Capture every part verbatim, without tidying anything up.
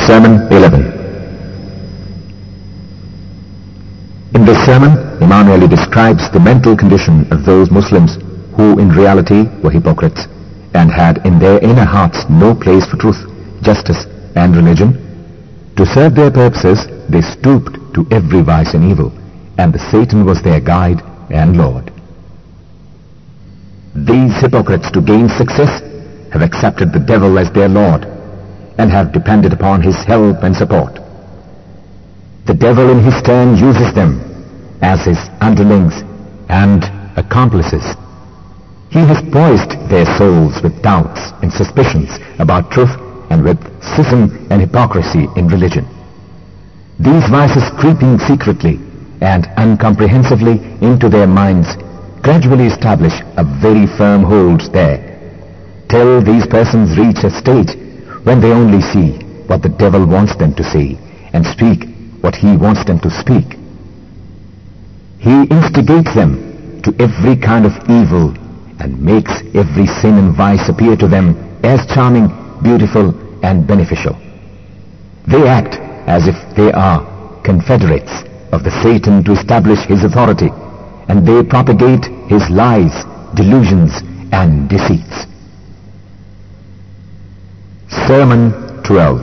Sermon eleven. In this sermon, Imam Ali describes the mental condition of those Muslims who in reality were hypocrites and had in their inner hearts no place for truth, justice and religion. To serve their purposes, they stooped to every vice and evil, and the Satan was their guide and Lord. These hypocrites, to gain success, have accepted the devil as their Lord and have depended upon his help and support. The devil in his turn uses them as his underlings and accomplices. He has poisoned their souls with doubts and suspicions about truth and with schism and hypocrisy in religion. These vices, creeping secretly and incomprehensively into their minds, gradually establish a very firm hold there, till these persons reach a stage when they only see what the devil wants them to see and speak what he wants them to speak. He instigates them to every kind of evil and makes every sin and vice appear to them as charming, beautiful and beneficial. They act as if they are confederates of the Satan to establish his authority, and they propagate his lies, delusions and deceits. Sermon twelve.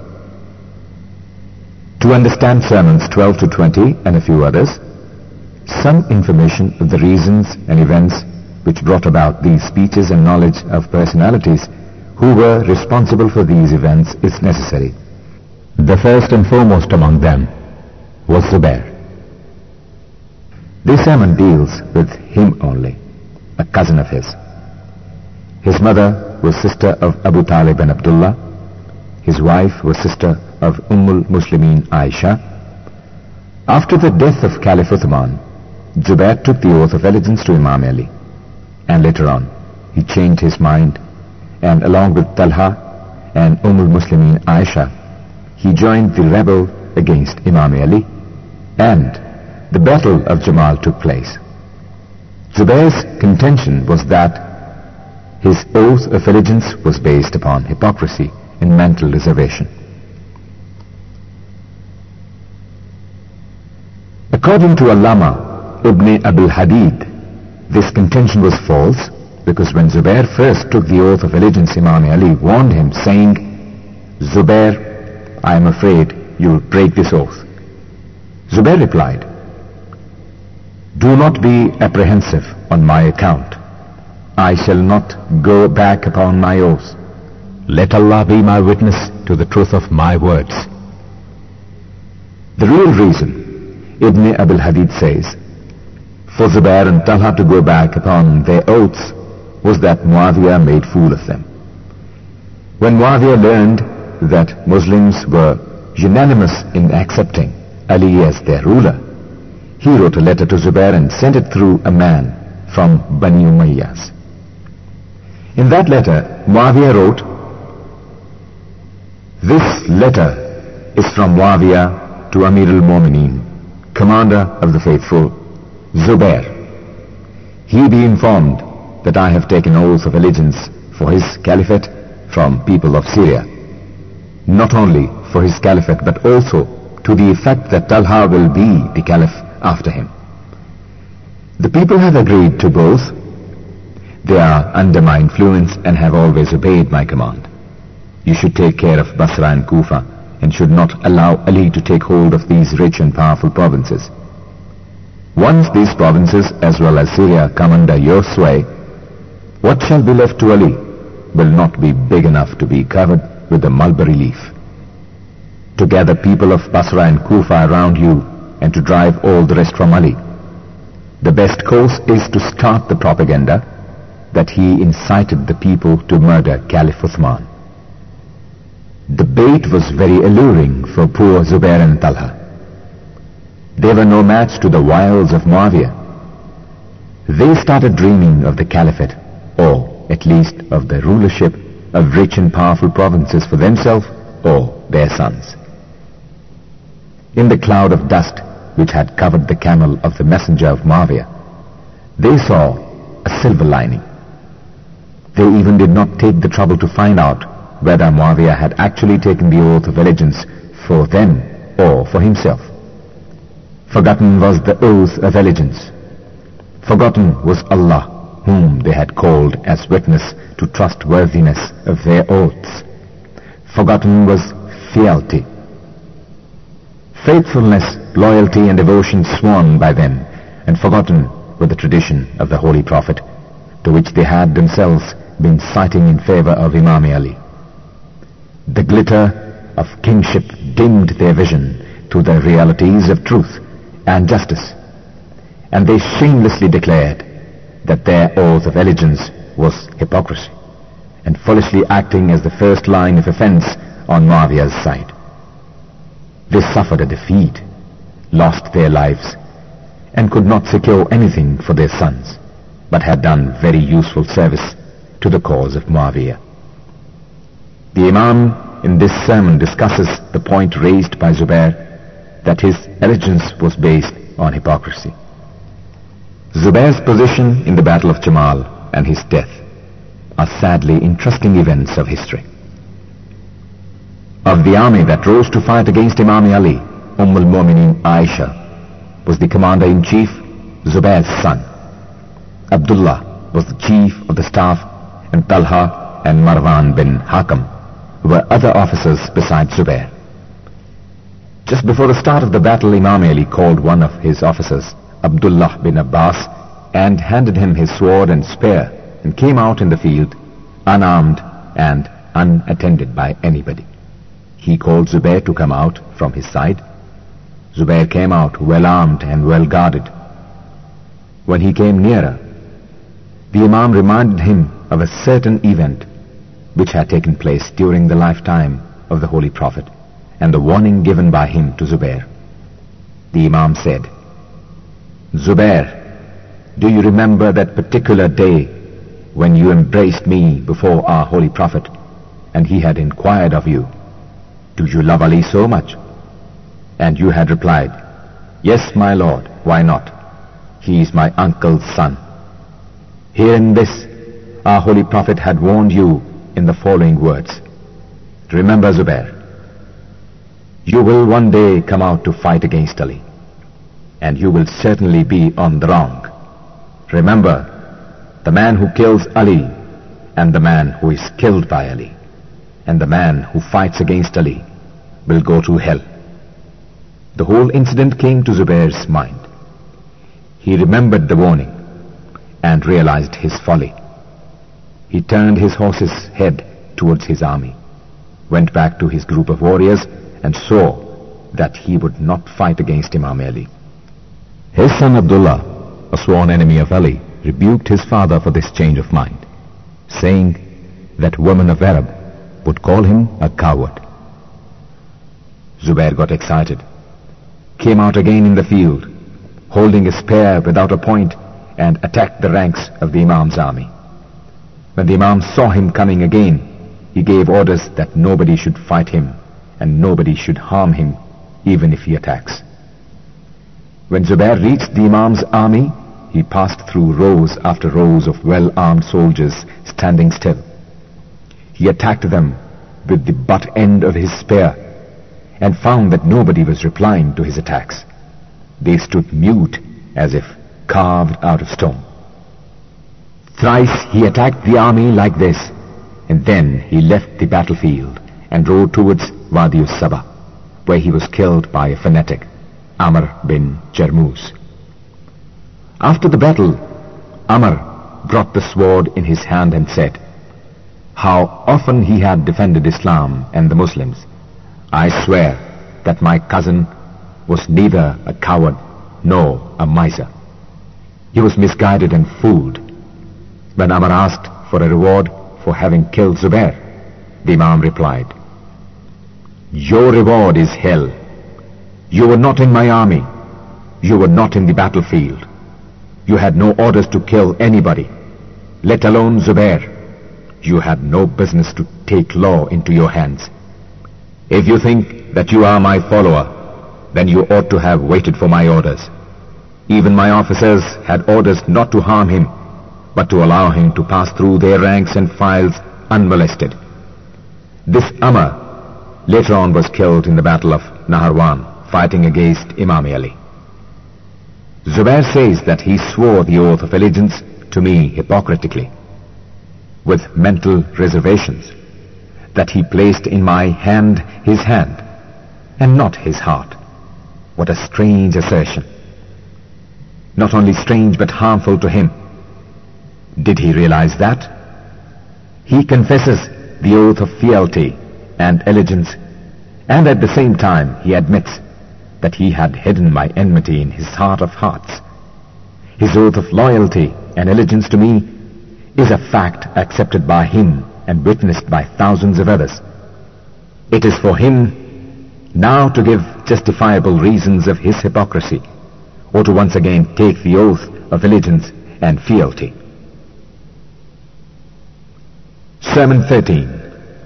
To understand sermons twelve to twenty and a few others, some information of the reasons and events which brought about these speeches and knowledge of personalities who were responsible for these events is necessary. The first and foremost among them was Zubair. This sermon deals with him only, a cousin of his. His mother was sister of Abu Talib and Abdullah. His wife was sister of Ummul Muslimin Aisha. After the death of Caliph Uthman, Zubair took the oath of allegiance to Imam Ali, and later on he changed his mind, and along with Talha and Ummul Muslimin Aisha, he joined the rebel against Imam Ali, and the battle of Jamal took place. Zubair's contention was that his oath of allegiance was based upon hypocrisy and mental reservation. According to Allama Ibn Abil Hadid, this contention was false because when Zubair first took the oath of allegiance, Imam Ali warned him, saying, "Zubair, I am afraid you will break this oath." Zubair replied, "Do not be apprehensive on my account. I shall not go back upon my oath. Let Allah be my witness to the truth of my words." The real reason, Ibn Abil Hadid says, for Zubair and Talha to go back upon their oaths was that Muawiyah made fool of them. When Muawiyah learned that Muslims were unanimous in accepting Ali as their ruler, he wrote a letter to Zubair and sent it through a man from Bani Umayyas. In that letter, Muawiyah wrote, "This letter is from Muawiyah to Amir al-Mu'mineen, commander of the faithful, Zubair. He be informed that I have taken oath of allegiance for his caliphate from people of Syria, not only for his caliphate but also to the effect that Talha will be the caliph after him. The people have agreed to both. They are under my influence and have always obeyed my command. You should take care of Basra and Kufa and should not allow Ali to take hold of these rich and powerful provinces. Once these provinces as well as Syria come under your sway, what shall be left to Ali will not be big enough to be covered with the mulberry leaf. To gather people of Basra and Kufa around you and to drive all the rest from Ali, the best course is to start the propaganda that he incited the people to murder Caliph Uthman." The bait was very alluring for poor Zubair and Talha. They were no match to the wiles of Muawiyah. They started dreaming of the caliphate, or at least of the rulership of rich and powerful provinces for themselves or their sons. In the cloud of dust which had covered the camel of the messenger of Muawiyah, they saw a silver lining. They even did not take the trouble to find out whether Muawiyah had actually taken the oath of allegiance for them or for himself. Forgotten was the oath of allegiance. Forgotten was Allah, whom they had called as witness to trustworthiness of their oaths. Forgotten was fealty. Faithfulness, loyalty and devotion sworn by them, and forgotten were the tradition of the Holy Prophet, to which they had themselves been citing in favor of Imam Ali. The glitter of kingship dimmed their vision to the realities of truth and justice, and they shamelessly declared that their oath of allegiance was hypocrisy, and foolishly acting as the first line of offense on Muawiyah's side. They suffered a defeat, lost their lives, and could not secure anything for their sons, but had done very useful service to the cause of Muawiyah. The Imam in this sermon discusses the point raised by Zubair, that his allegiance was based on hypocrisy. Zubair's position in the Battle of Jamal and his death are sadly interesting events of history. Of the army that rose to fight against Imam Ali, Umm al-Mu'minin Aisha was the commander-in-chief, Zubair's son. Abdullah was the chief of the staff, and Talha and Marwan bin Hakam were other officers besides Zubair. Just before the start of the battle, Imam Ali called one of his officers, Abdullah bin Abbas, and handed him his sword and spear, and came out in the field, unarmed and unattended by anybody. He called Zubair to come out from his side. Zubair came out well armed and well guarded. When he came nearer, the Imam reminded him of a certain event which had taken place during the lifetime of the Holy Prophet, and the warning given by him to Zubair. The Imam said, "Zubair, do you remember that particular day when you embraced me before our Holy Prophet, and he had inquired of you, 'Do you love Ali so much?' And you had replied, 'Yes, my Lord, why not? He is my uncle's son.' Hearing this, our Holy Prophet had warned you in the following words. Remember, Zubair, you will one day come out to fight against Ali, and you will certainly be on the wrong. Remember, the man who kills Ali, and the man who is killed by Ali, and the man who fights against Ali will go to hell." The whole incident came to Zubair's mind. He remembered the warning and realized his folly. He turned his horse's head towards his army, went back to his group of warriors, and saw that he would not fight against Imam Ali. His son Abdullah, a sworn enemy of Ali, rebuked his father for this change of mind, saying that women of Arab would call him a coward. Zubair got excited, came out again in the field, holding a spear without a point, and attacked the ranks of the Imam's army. When the Imam saw him coming again, he gave orders that nobody should fight him, and nobody should harm him, even if he attacks. When Zubair reached the Imam's army, he passed through rows after rows of well-armed soldiers standing still. He attacked them with the butt end of his spear, and found that nobody was replying to his attacks. They stood mute as if carved out of stone. Thrice he attacked the army like this, and then he left the battlefield and rode towards Wadi al-Saba, where he was killed by a fanatic, Amr bin Jarmuz. After the battle, Amr brought the sword in his hand and said how often he had defended Islam and the Muslims. "I swear that my cousin was neither a coward nor a miser. He was misguided and fooled." When Amr asked for a reward for having killed Zubair, the Imam replied, "Your reward is hell. You were not in my army. You were not in the battlefield. You had no orders to kill anybody, let alone Zubair. You had no business to take law into your hands. If you think that you are my follower, then you ought to have waited for my orders. Even my officers had orders not to harm him, but to allow him to pass through their ranks and files unmolested. This Amr later on was killed in the battle of Naharwan, fighting against Imam Ali. Zubair says that he swore the oath of allegiance to me hypocritically, with mental reservations, that he placed in my hand his hand and not his heart. What a strange assertion. Not only strange but harmful to him. Did he realize that? He confesses the oath of fealty and allegiance, and at the same time he admits that he had hidden my enmity in his heart of hearts. His oath of loyalty and allegiance to me is a fact accepted by him and witnessed by thousands of others. It is for him now to give justifiable reasons of his hypocrisy, or to once again take the oath of allegiance and fealty. Sermon thirteen.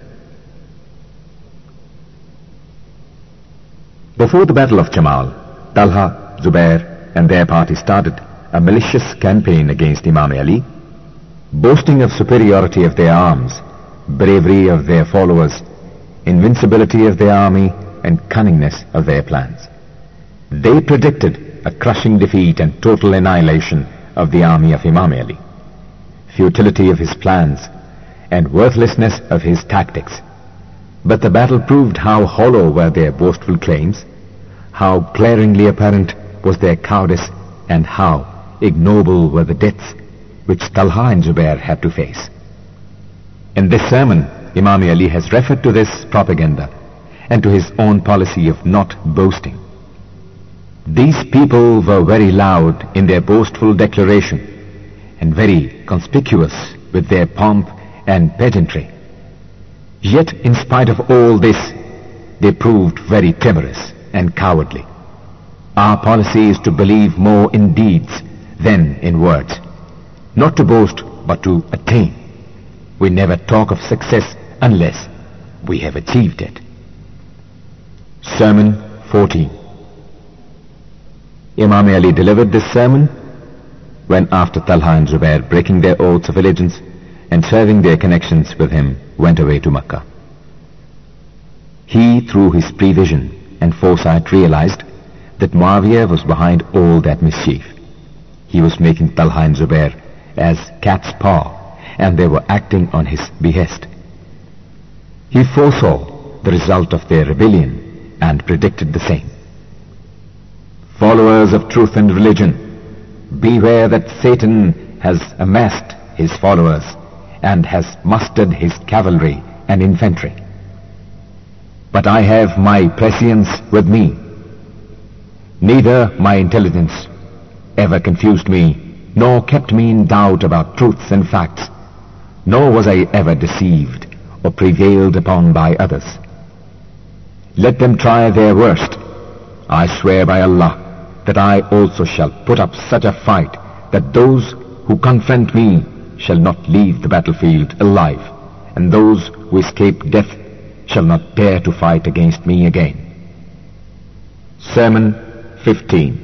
Before the Battle of Jamal, Talha, Zubair and their party started a malicious campaign against Imam Ali, boasting of superiority of their arms, bravery of their followers, invincibility of their army and cunningness of their plans. They predicted a crushing defeat and total annihilation of the army of Imam Ali, futility of his plans and worthlessness of his tactics. But the battle proved how hollow were their boastful claims, how glaringly apparent was their cowardice, and how ignoble were the deaths which Talha and Zubair had to face. In this sermon, Imam Ali has referred to this propaganda and to his own policy of not boasting. These people were very loud in their boastful declaration and very conspicuous with their pomp and pageantry. Yet, in spite of all this, they proved very timorous and cowardly. Our policy is to believe more in deeds than in words, not to boast but to attain. We never talk of success unless we have achieved it. Sermon fourteen. Imam Ali delivered this sermon when, after Talha and Zubair breaking their oaths of allegiance and serving their connections with him, went away to Makkah. He, through his prevision and foresight, realized that Muawiyah was behind all that mischief. He was making Talha and Zubair as cat's paw, and they were acting on his behest. He foresaw the result of their rebellion and predicted the same. Followers of truth and religion, beware that Satan has amassed his followers and has mustered his cavalry and infantry. But I have my prescience with me. Neither my intelligence ever confused me, nor kept me in doubt about truths and facts, nor was I ever deceived or prevailed upon by others. Let them try their worst. I swear by Allah that I also shall put up such a fight that those who confront me shall not leave the battlefield alive, and those who escape death shall not dare to fight against me again. Sermon fifteen.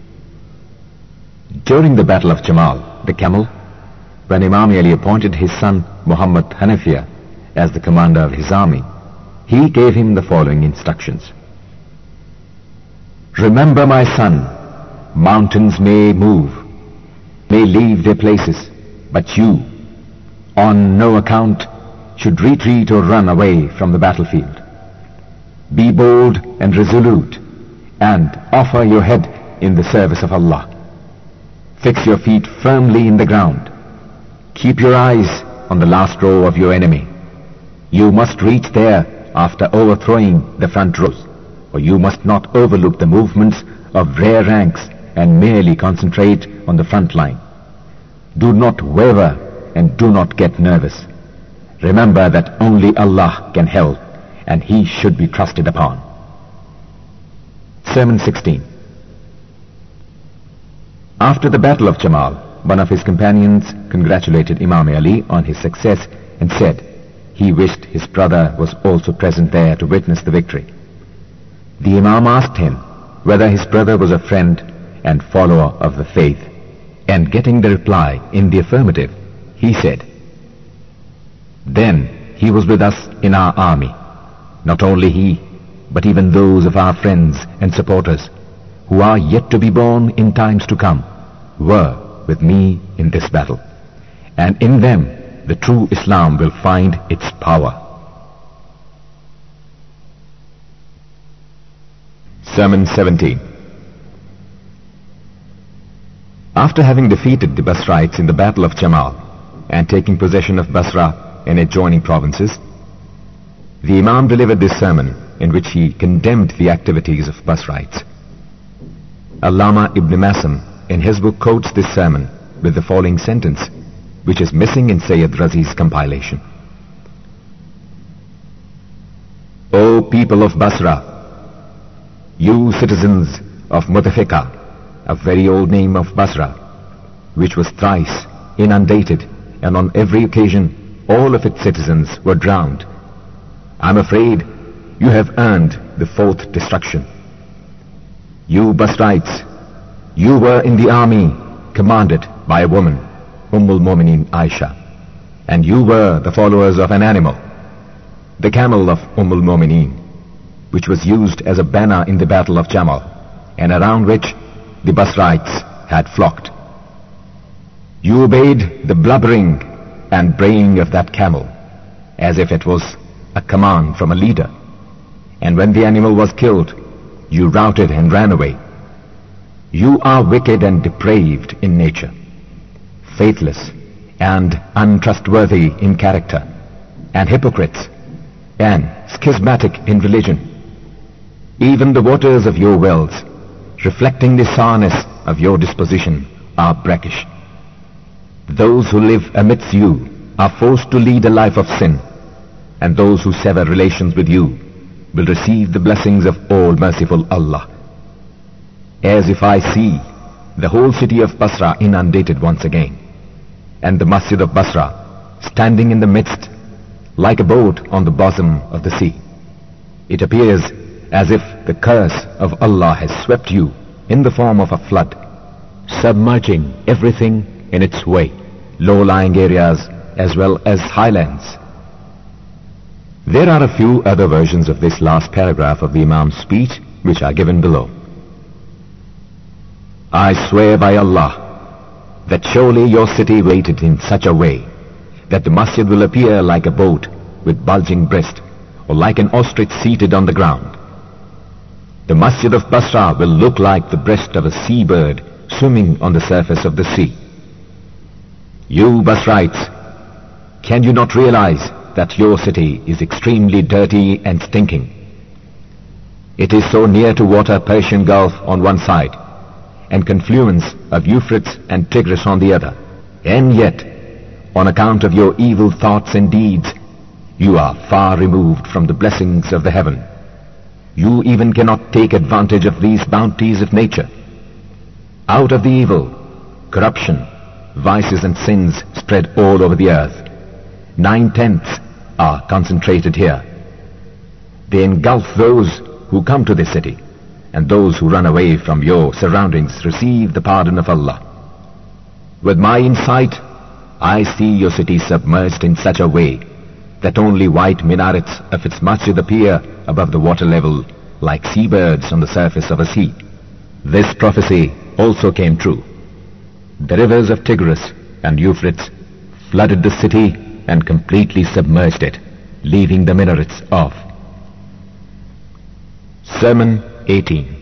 During the Battle of Jamal, the Camel, when Imam Ali appointed his son Muhammad Hanafiya as the commander of his army, he gave him the following instructions. Remember, my son, mountains may move, may leave their places, but you, on no account, should retreat or run away from the battlefield. Be bold and resolute, and offer your head in the service of Allah. Fix your feet firmly in the ground. Keep your eyes on the last row of your enemy. You must reach there after overthrowing the front rows, or you must not overlook the movements of rear ranks and merely concentrate on the front line. Do not waver and do not get nervous. Remember that only Allah can help, and He should be trusted upon. Sermon sixteen. After the Battle of Jamal, one of his companions congratulated Imam Ali on his success and said he wished his brother was also present there to witness the victory. The Imam asked him whether his brother was a friend and follower of the faith, and getting the reply in the affirmative, he said, then he was with us in our army. Not only he, but even those of our friends and supporters, who are yet to be born in times to come, were with me in this battle. And in them, the true Islam will find its power. Sermon seventeen. After having defeated the Basrites in the Battle of Jamal and taking possession of Basra and adjoining provinces, the Imam delivered this sermon in which he condemned the activities of Basrites. Allama Ibn Masam in his book quotes this sermon with the following sentence, which is missing in Sayyid Razi's compilation. O people of Basra, you citizens of Mutafika, a very old name of Basra, which was thrice inundated, and on every occasion all of its citizens were drowned. I'm afraid you have earned the fourth destruction. You Basrites, you were in the army commanded by a woman, Umm al-Mu'minin Aisha, and you were the followers of an animal, the camel of Umm al-Mu'minin, which was used as a banner in the Battle of Jamal, and around which the Basrites had flocked. You obeyed the blubbering and braying of that camel, as if it was a command from a leader, and when the animal was killed, you routed and ran away. You are wicked and depraved in nature, faithless and untrustworthy in character, and hypocrites, and schismatic in religion. Even the waters of your wells, reflecting the sourness of your disposition, are brackish. Those who live amidst you are forced to lead a life of sin, and those who sever relations with you will receive the blessings of all merciful Allah. As if I see the whole city of Basra inundated once again, and the Masjid of Basra standing in the midst like a boat on the bosom of the sea. It appears as if the curse of Allah has swept you in the form of a flood, submerging everything in its way, low-lying areas as well as highlands. There are a few other versions of this last paragraph of the Imam's speech which are given below. I swear by Allah that surely your city waited in such a way that the masjid will appear like a boat with bulging breast, or like an ostrich seated on the ground. The Masjid of Basra will look like the breast of a seabird swimming on the surface of the sea. You Basrites, can you not realize that your city is extremely dirty and stinking? It is so near to water Persian Gulf on one side, and confluence of Euphrates and Tigris on the other, and yet, on account of your evil thoughts and deeds, you are far removed from the blessings of the heaven. You even cannot take advantage of these bounties of nature. Out of the evil, corruption, vices and sins spread all over the earth. Nine-tenths are concentrated here. They engulf those who come to this city, and those who run away from your surroundings receive the pardon of Allah. With my insight, I see your city submerged in such a way that only white minarets of its masjid appear above the water level like seabirds on the surface of a sea. This prophecy also came true. The rivers of Tigris and Euphrates flooded the city and completely submerged it, leaving the minarets off. Sermon eighteen.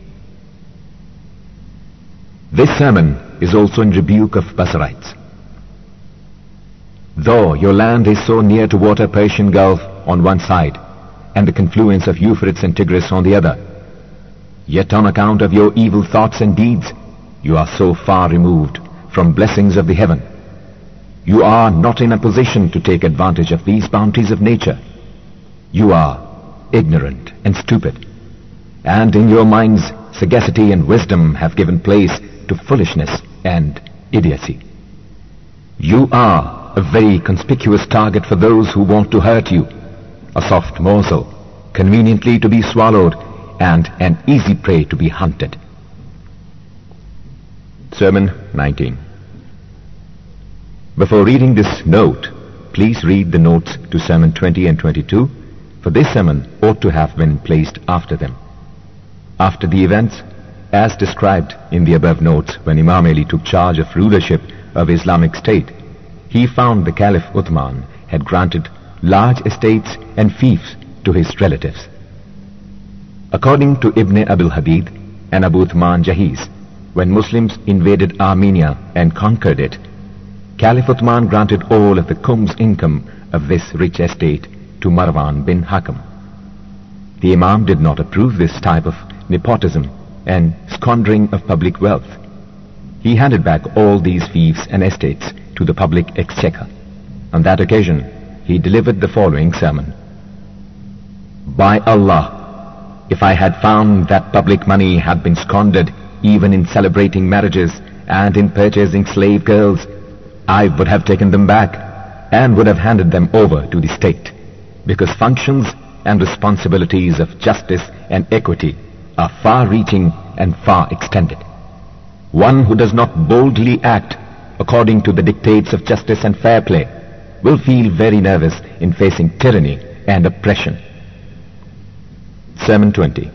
This sermon is also in rebuke of Basrites. Though your land is so near to water Persian Gulf on one side, and the confluence of Euphrates and Tigris on the other, yet on account of your evil thoughts and deeds, you are so far removed from blessings of the heaven. You are not in a position to take advantage of these bounties of nature. You are ignorant and stupid, and in your minds sagacity and wisdom have given place to foolishness and idiocy. You are a very conspicuous target for those who want to hurt you, a soft morsel, conveniently to be swallowed, and an easy prey to be hunted. Sermon nineteen. Before reading this note, please read the notes to Sermon twenty and twenty-two, for this sermon ought to have been placed after them. After the events, as described in the above notes, when Imam Ali took charge of rulership of Islamic State, he found the Caliph Uthman had granted large estates and fiefs to his relatives. According to Ibn Abil Hadid and Abu Uthman Jahiz, when Muslims invaded Armenia and conquered it, Caliph Uthman granted all of the Qum's income of this rich estate to Marwan bin Hakam. The Imam did not approve this type of nepotism and squandering of public wealth. He handed back all these fiefs and estates to the public exchequer. On that occasion, he delivered the following sermon. By Allah, if I had found that public money had been squandered even in celebrating marriages and in purchasing slave girls, I would have taken them back and would have handed them over to the state, because functions and responsibilities of justice and equity are far-reaching and far extended. One who does not boldly act according to the dictates of justice and fair play will feel very nervous in facing tyranny and oppression. Sermon twenty.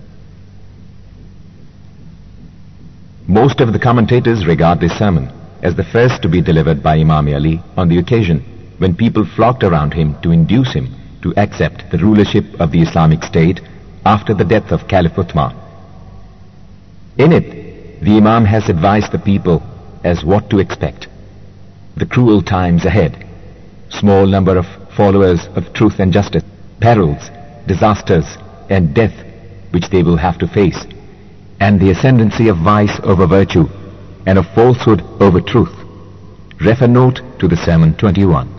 Most of the commentators regard this sermon as the first to be delivered by Imam Ali on the occasion when people flocked around him to induce him to accept the rulership of the Islamic State after the death of Caliph Uthman. In it, the Imam has advised the people as what to expect: the cruel times ahead, small number of followers of truth and justice, perils, disasters, and death which they will have to face, and the ascendancy of vice over virtue and of falsehood over truth. Refer note to the Sermon twenty-one.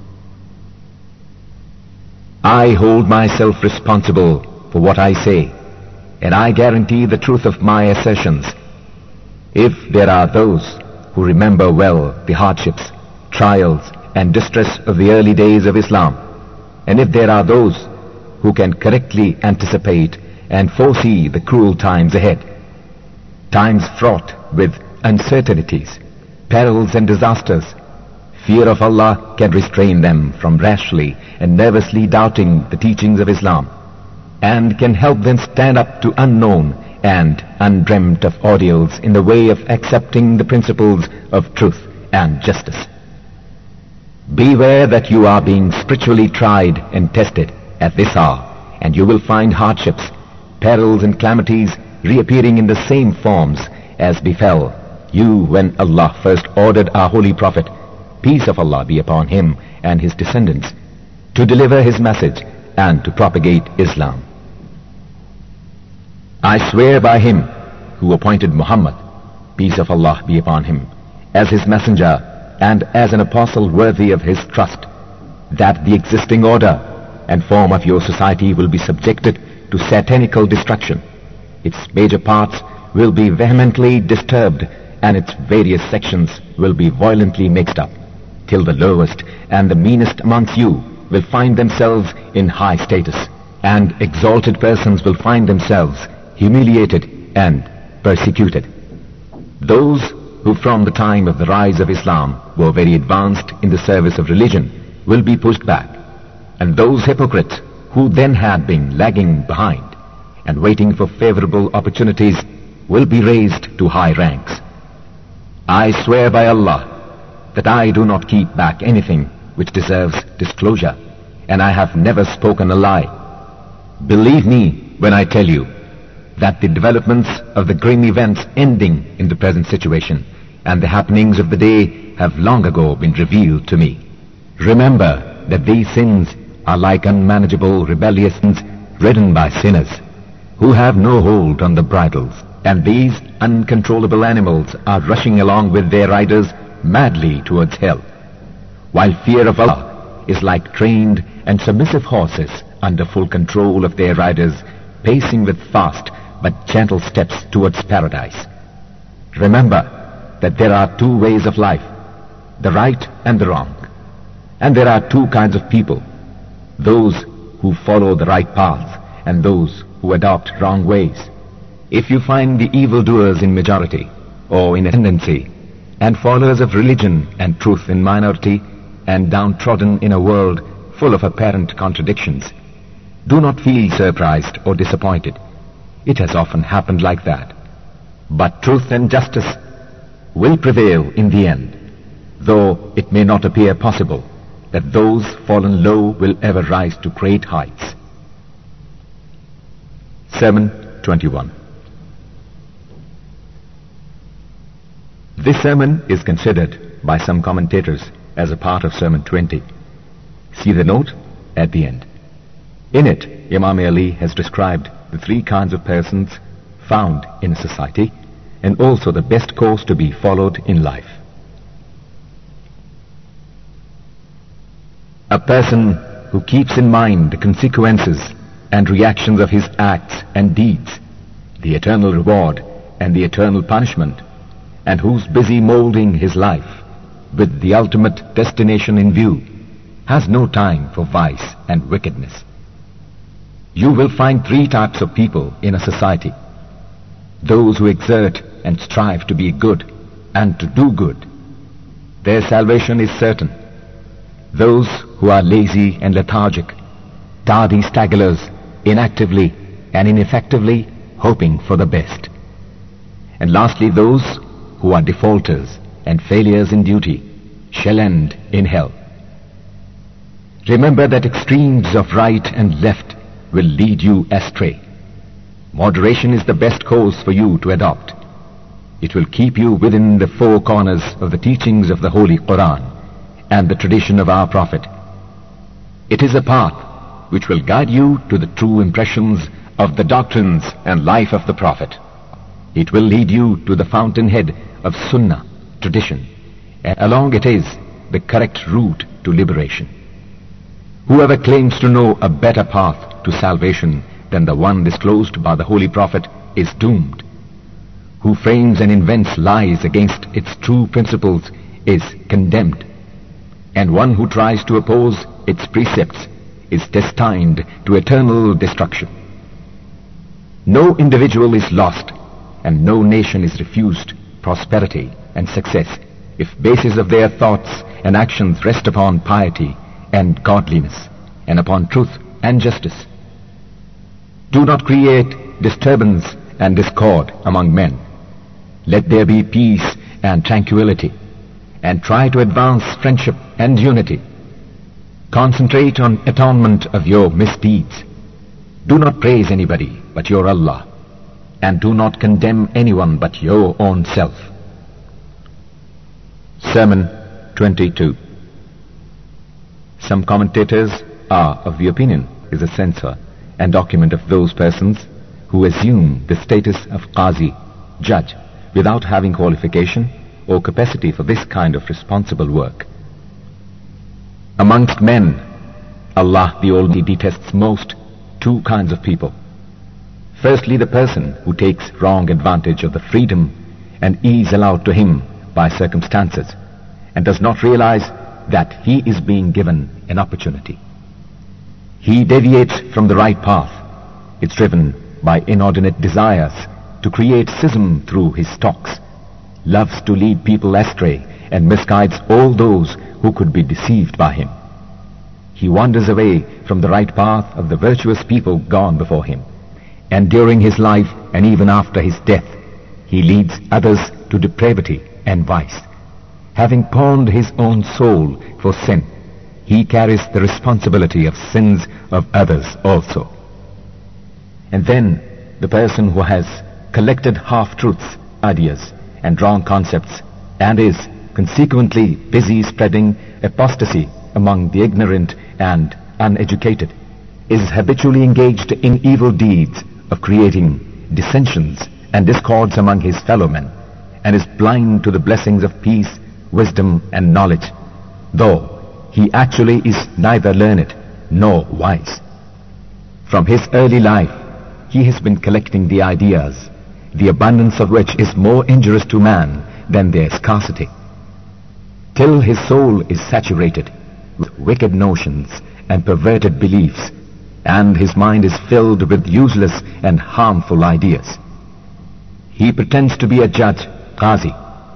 I hold myself responsible for what I say, and I guarantee the truth of my assertions. If there are those who remember well the hardships, trials, and distress of the early days of Islam, and if there are those who can correctly anticipate and foresee the cruel times ahead, times fraught with uncertainties, perils and disasters, fear of Allah can restrain them from rashly and nervously doubting the teachings of Islam, and can help them stand up to unknown and undreamt of ordeals in the way of accepting the principles of truth and justice. Beware that you are being spiritually tried and tested at this hour, and you will find hardships, perils and calamities reappearing in the same forms as befell you when Allah first ordered our Holy Prophet, peace of Allah be upon him and his descendants, to deliver his message and to propagate Islam. I swear by him who appointed Muhammad, peace of Allah be upon him, as his messenger and as an apostle worthy of his trust, that the existing order and form of your society will be subjected to satanical destruction. Its major parts will be vehemently disturbed, and its various sections will be violently mixed up, till the lowest and the meanest amongst you will find themselves in high status, and exalted persons will find themselves humiliated and persecuted. Those who from the time of the rise of Islam were very advanced in the service of religion will be pushed back, and those hypocrites who then had been lagging behind and waiting for favorable opportunities will be raised to high ranks. I swear by Allah that I do not keep back anything which deserves disclosure, and I have never spoken a lie. Believe me when I tell you that the developments of the grim events ending in the present situation and the happenings of the day have long ago been revealed to me. Remember that these sins are like unmanageable rebellious sins ridden by sinners who have no hold on the bridles, and these uncontrollable animals are rushing along with their riders madly towards hell, while fear of Allah is like trained and submissive horses under full control of their riders, pacing with fast but gentle steps towards paradise. Remember that there are two ways of life, the right and the wrong, and there are two kinds of people, those who follow the right path and those who adopt wrong ways. If you find the evildoers in majority or in ascendancy, and followers of religion and truth in minority, and downtrodden in a world full of apparent contradictions. Do not feel surprised or disappointed. It has often happened like that. But truth and justice will prevail in the end, though it may not appear possible that those fallen low will ever rise to great heights. Sermon twenty-one. This sermon is considered by some commentators as a part of Sermon twenty. See the note at the end. In it, Imam Ali has described the three kinds of persons found in a society, and also the best course to be followed in life. A person who keeps in mind the consequences and reactions of his acts and deeds, the eternal reward and the eternal punishment, and who's busy molding his life with the ultimate destination in view, has no time for vice and wickedness. You will find three types of people in a society: those who exert and strive to be good and to do good. Their salvation is certain. Those who are lazy and lethargic, tardy staggerers, inactively and ineffectively hoping for the best. And lastly, those who are defaulters and failures in duty shall end in hell. Remember that extremes of right and left will lead you astray. Moderation is the best course for you to adopt. It will keep you within the four corners of the teachings of the Holy Quran and the tradition of our Prophet. It is a path which will guide you to the true impressions of the doctrines and life of the Prophet. It will lead you to the fountainhead of Sunnah, tradition, and along it is the correct route to liberation. Whoever claims to know a better path to salvation than the one disclosed by the Holy Prophet is doomed. Who frames and invents lies against its true principles is condemned, and one who tries to oppose its precepts is destined to eternal destruction. No individual is lost, and no nation is refused prosperity and success if basis of their thoughts and actions rest upon piety and godliness, and upon truth and justice. Do not create disturbance and discord among men. Let there be peace and tranquility, and try to advance friendship and unity. Concentrate on atonement of your misdeeds. Do not praise anybody but your Allah, and do not condemn anyone but your own self. Sermon twenty-two. Some commentators are of the opinion is a censor and document of those persons who assume the status of Qazi, judge, without having qualification or capacity for this kind of responsible work. Amongst men, Allah the Almighty detests most two kinds of people. Firstly, the person who takes wrong advantage of the freedom and ease allowed to him by circumstances, and does not realize that he is being given an opportunity. He deviates from the right path. It's driven by inordinate desires to create schism through his talks, loves to lead people astray, and misguides all those who could be deceived by him. He wanders away from the right path of the virtuous people gone before him, and during his life and even after his death, he leads others to depravity and vice. Having pawned his own soul for sin, he carries the responsibility of sins of others also. And then the person who has collected half-truths, ideas, and wrong concepts, and is consequently busy spreading apostasy among the ignorant and uneducated, is habitually engaged in evil deeds of creating dissensions and discords among his fellow men, and is blind to the blessings of peace, wisdom, and knowledge, though he actually is neither learned nor wise. From his early life, he has been collecting the ideas, the abundance of which is more injurious to man than their scarcity, till his soul is saturated with wicked notions and perverted beliefs, and his mind is filled with useless and harmful ideas. He pretends to be a judge, Qazi,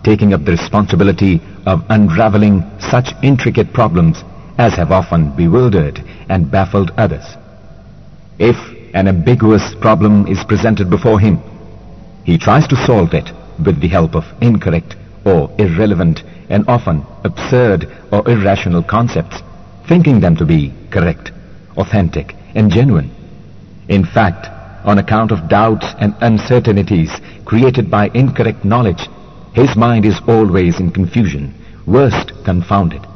taking up the responsibility of unraveling such intricate problems as have often bewildered and baffled others. If an ambiguous problem is presented before him, he tries to solve it with the help of incorrect or irrelevant and often absurd or irrational concepts, thinking them to be correct, authentic, and genuine. In fact, on account of doubts and uncertainties created by incorrect knowledge, his mind is always in confusion, worst confounded.